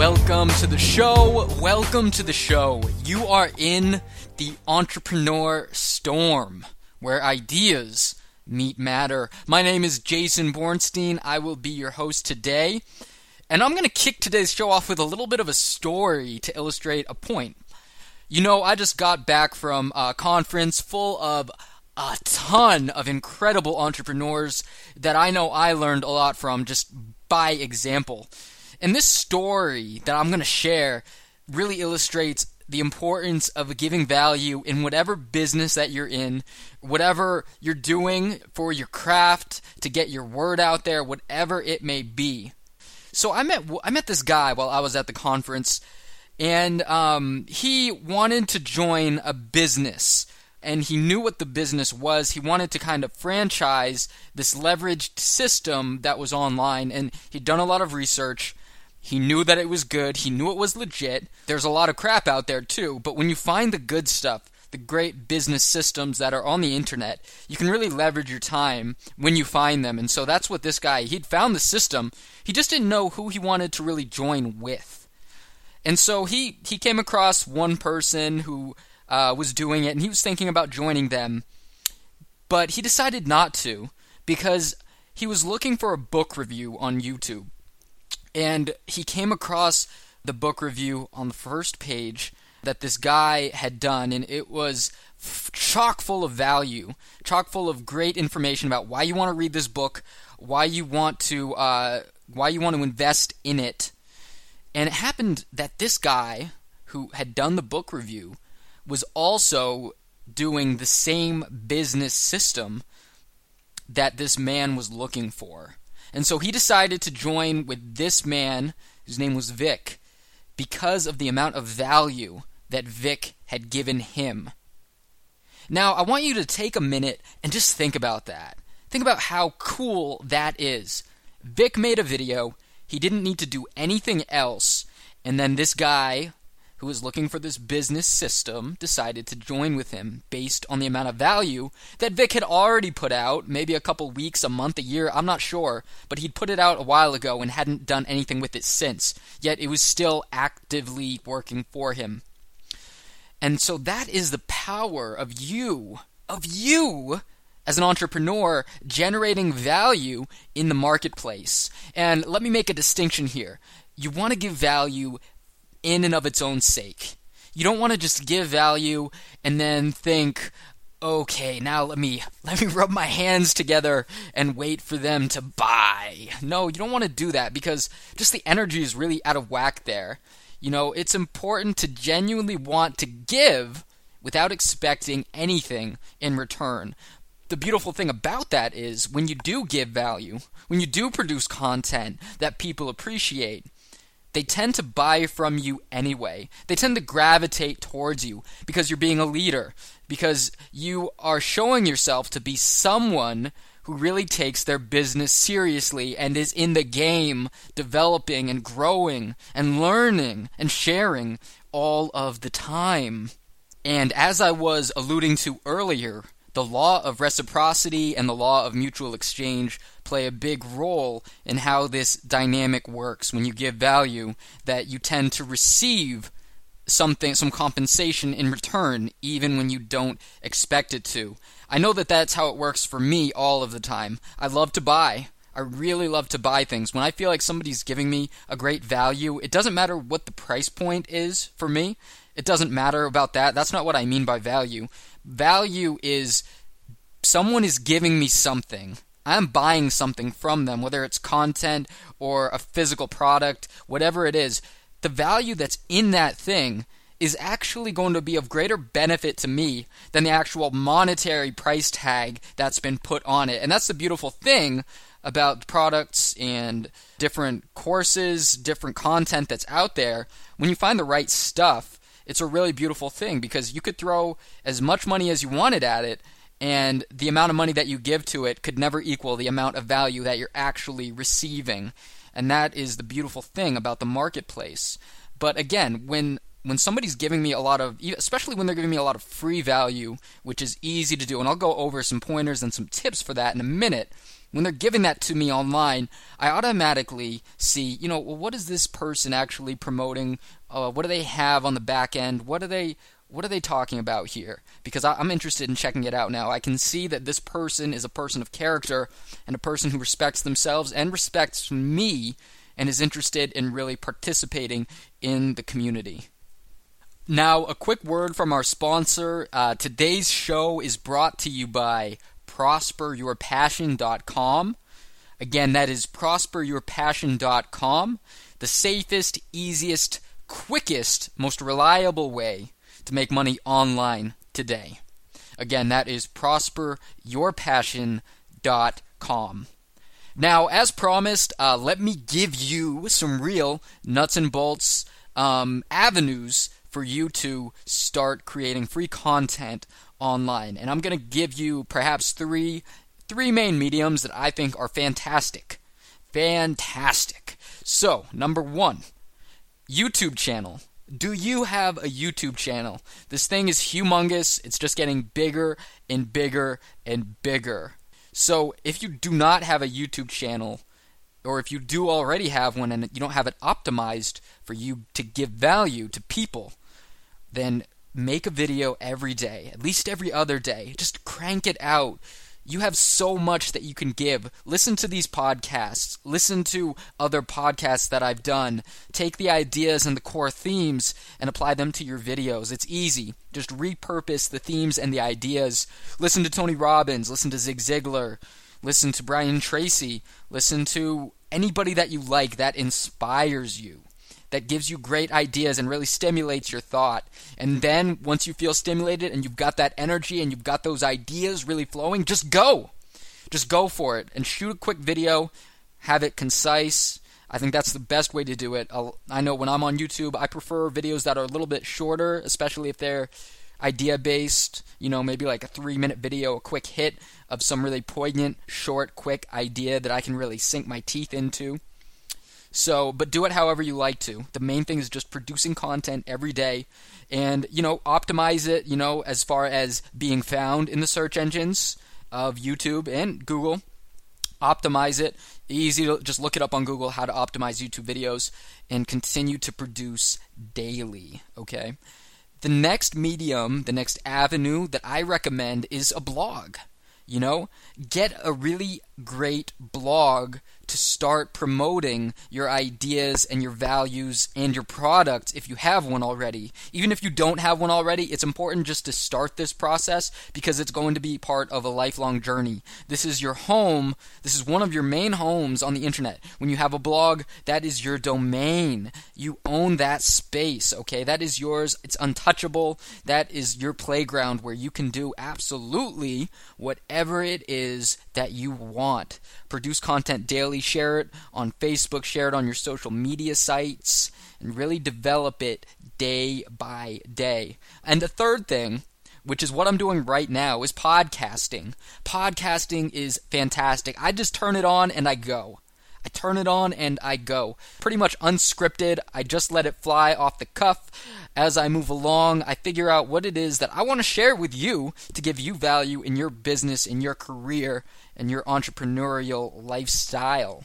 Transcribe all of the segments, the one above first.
Welcome to the show. Welcome to the show. You are in the entrepreneur storm, where ideas meet matter. My name is Jason Bornstein. I will be your host today. And I'm going to kick today's show off with a little bit of a story to illustrate a point. You know, I just got back from a conference full of a ton of incredible entrepreneurs that I know I learned a lot from just by example. And this story that I'm going to share really illustrates the importance of giving value in whatever business that you're in, whatever you're doing for your craft, to get your word out there, whatever it may be. So I met this guy while I was at the conference, and he wanted to join a business. And he knew what the business was. He wanted to kind of franchise this leveraged system that was online, and he'd done a lot of research. He knew that it was good. He knew it was legit. There's a lot of crap out there too, but when you find the good stuff, the great business systems that are on the internet, you can really leverage your time when you find them. And so that's what this guy, he'd found the system. He just didn't know who he wanted to really join with. And so he came across one person who was doing it, and he was thinking about joining them, but he decided not to because he was looking for a book review on YouTube. And he came across the book review on the first page that this guy had done, and it was chock full of value, chock full of great information about why you want to read this book, why you want to invest in it. And it happened that this guy who had done the book review was also doing the same business system that this man was looking for. And so he decided to join with this man, whose name was Vic, because of the amount of value that Vic had given him. Now, I want you to take a minute and just think about that. Think about how cool that is. Vic made a video. He didn't need to do anything else. And then this guy, who was looking for this business system, decided to join with him based on the amount of value that Vic had already put out, maybe a couple weeks, a month, a year, I'm not sure, but he'd put it out a while ago and hadn't done anything with it since, yet it was still actively working for him. And so that is the power of you as an entrepreneur generating value in the marketplace. And let me make a distinction here. You want to give value in and of its own sake. You don't want to just give value and then think, okay, now let me rub my hands together and wait for them to buy. No, you don't want to do that because just the energy is really out of whack there. You know, it's important to genuinely want to give without expecting anything in return. The beautiful thing about that is when you do give value, when you do produce content that people appreciate, they tend to buy from you anyway. They tend to gravitate towards you because you're being a leader, because you are showing yourself to be someone who really takes their business seriously and is in the game developing and growing and learning and sharing all of the time. And as I was alluding to earlier, the law of reciprocity and the law of mutual exchange play a big role in how this dynamic works. When you give value, that you tend to receive some compensation in return, even when you don't expect it to. I know that that's how it works for me all of the time. I love to buy. I really love to buy things. When I feel like somebody's giving me a great value, it doesn't matter what the price point is for me. It doesn't matter about that. That's not what I mean by value. Value is someone is giving me something. I'm buying something from them, whether it's content or a physical product, whatever it is. The value that's in that thing is actually going to be of greater benefit to me than the actual monetary price tag that's been put on it. And that's the beautiful thing about products and different courses, different content that's out there. When you find the right stuff, it's a really beautiful thing because you could throw as much money as you wanted at it, and the amount of money that you give to it could never equal the amount of value that you're actually receiving. And that is the beautiful thing about the marketplace. But again, when somebody's giving me a lot of, especially when they're giving me a lot of free value, which is easy to do, and I'll go over some pointers and some tips for that in a minute, when they're giving that to me online, I automatically see, well, what is this person actually promoting? What do they have on the back end? What are they talking about here? Because I'm interested in checking it out now. I can see that this person is a person of character and a person who respects themselves and respects me and is interested in really participating in the community. Now, a quick word from our sponsor. Today's show is brought to you by ProsperYourPassion.com. Again, that is ProsperYourPassion.com, the safest, easiest, quickest, most reliable way to make money online today. Again, that is ProsperYourPassion.com. Now, as promised, let me give you some real nuts and bolts avenues for you to start creating free content online. And I'm going to give you perhaps three main mediums that I think are fantastic. Fantastic. So, number one, YouTube channel. Do you have a YouTube channel? This thing is humongous. It's just getting bigger and bigger and bigger. So, if you do not have a YouTube channel, or if you do already have one and you don't have it optimized for you to give value to people, then make a video every day, at least every other day. Just crank it out. You have so much that you can give. Listen to these podcasts. Listen to other podcasts that I've done. Take the ideas and the core themes and apply them to your videos. It's easy. Just repurpose the themes and the ideas. Listen to Tony Robbins. Listen to Zig Ziglar. Listen to Brian Tracy. Listen to anybody that you like that inspires you, that gives you great ideas and really stimulates your thought. And then once you feel stimulated and you've got that energy and you've got those ideas really flowing, just go. Just go for it and shoot a quick video. Have it concise. I think that's the best way to do it. I know when I'm on YouTube, I prefer videos that are a little bit shorter, especially if they're idea-based, maybe like a 3-minute video, a quick hit of some really poignant, short, quick idea that I can really sink my teeth into. So, but do it however you like to. The main thing is just producing content every day and, optimize it, as far as being found in the search engines of YouTube and Google. Optimize it. Easy to just look it up on Google, how to optimize YouTube videos, and continue to produce daily, okay? The next medium, the next avenue that I recommend is a blog. Get a really great blog to start promoting your ideas and your values and your product if you have one already. Even if you don't have one already, it's important just to start this process because it's going to be part of a lifelong journey. This is your home. This is one of your main homes on the internet. When you have a blog, that is your domain. You own that space, okay? That is yours. It's untouchable. That is your playground where you can do absolutely whatever it is that you want. Produce content daily, share it on Facebook, share it on your social media sites, and really develop it day by day. And the third thing, which is what I'm doing right now, is podcasting. Podcasting is fantastic. I just turn it on and I go. I turn it on and I go. Pretty much unscripted. I just let it fly off the cuff. As I move along, I figure out what it is that I want to share with you to give you value in your business, in your career, and your entrepreneurial lifestyle.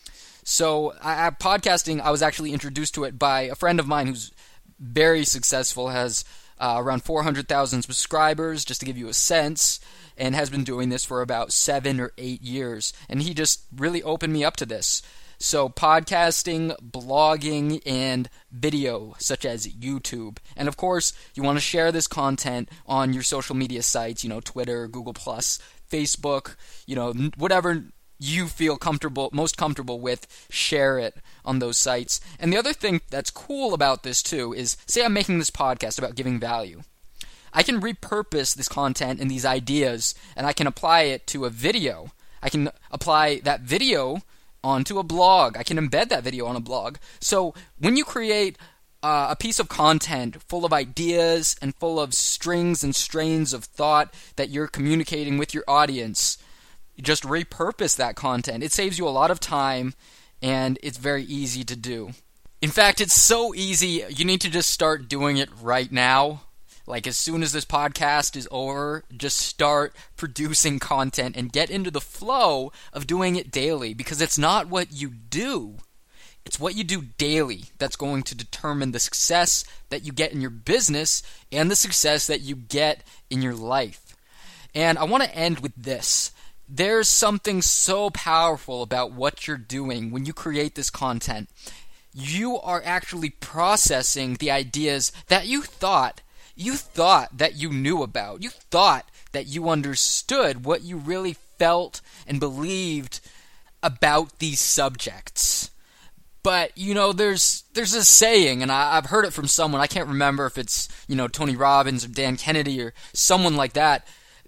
So, podcasting, I was actually introduced to it by a friend of mine who's very successful, has around 400,000 subscribers, just to give you a sense, and has been doing this for about 7 or 8 years. And he just really opened me up to this. So podcasting, blogging, and video, such as YouTube. And of course, you want to share this content on your social media sites, Twitter, Google+, Facebook, whatever you feel most comfortable with, share it on those sites. And the other thing that's cool about this too is, say I'm making this podcast about giving value. I can repurpose this content and these ideas, and I can apply it to a video. I can apply that video onto a blog. I can embed that video on a blog. So when you create a piece of content full of ideas and full of strings and strains of thought that you're communicating with your audience, you just repurpose that content. It saves you a lot of time, and it's very easy to do. In fact, it's so easy, you need to just start doing it right now. Like, as soon as this podcast is over, just start producing content and get into the flow of doing it daily, because it's not what you do. It's what you do daily that's going to determine the success that you get in your business and the success that you get in your life. And I want to end with this. There's something so powerful about what you're doing when you create this content. You are actually processing the ideas that you thought that you knew about. You thought that you understood what you really felt and believed about these subjects. But, there's a saying, and I've heard it from someone, I can't remember if it's, Tony Robbins or Dan Kennedy or someone like that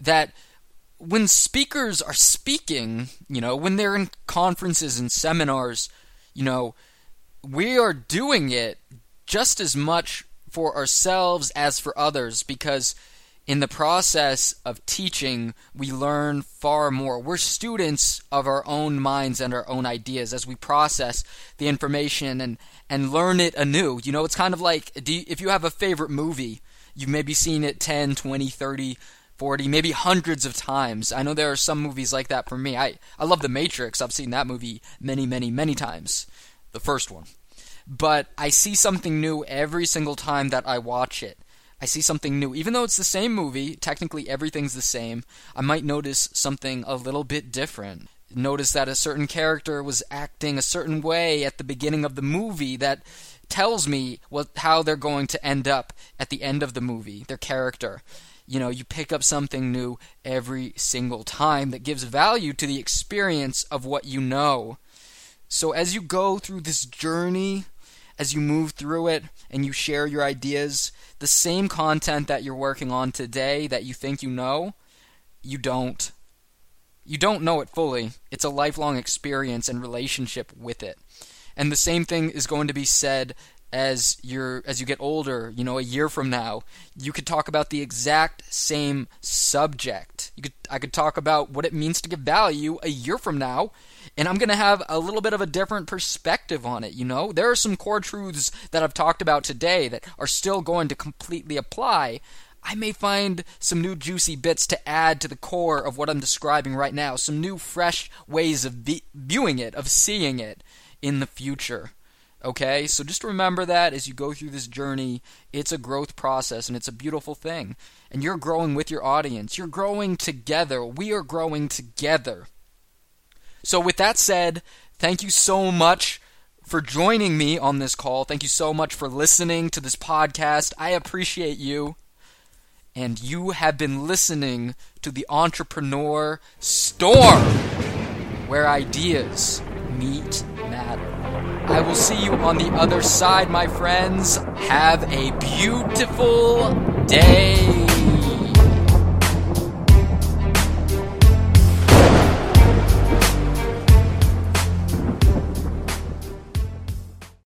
when speakers are speaking, when they're in conferences and seminars, we are doing it just as much for ourselves as for others, because in the process of teaching, we learn far more. We're students of our own minds and our own ideas as we process the information and learn it anew. It's kind of like if you have a favorite movie, you've maybe seen it 10, 20, 30, 40, maybe hundreds of times. I know there are some movies like that for me. I love The Matrix. I've seen that movie many, many, many times. The first one. But I see something new every single time that I watch it. I see something new. Even though it's the same movie, technically everything's the same, I might notice something a little bit different. Notice that a certain character was acting a certain way at the beginning of the movie that tells me how they're going to end up at the end of the movie, their character. You pick up something new every single time that gives value to the experience of what you know. So as you go through this journey, as you move through it and you share your ideas, the same content that you're working on today that you think you know, you don't. You don't know it fully. It's a lifelong experience and relationship with it. And the same thing is going to be said as you get older, a year from now. You could talk about the exact same subject. I could talk about what it means to give value a year from now, and I'm going to have a little bit of a different perspective on it, There are some core truths that I've talked about today that are still going to completely apply. I may find some new juicy bits to add to the core of what I'm describing right now, some new fresh ways of viewing it, of seeing it in the future. Okay, so just remember that as you go through this journey, it's a growth process and it's a beautiful thing. And you're growing with your audience. You're growing together. We are growing together. So with that said, thank you so much for joining me on this call. Thank you so much for listening to this podcast. I appreciate you. And you have been listening to the Entrepreneur Storm, where ideas meet matter. I will see you on the other side, my friends. Have a beautiful day.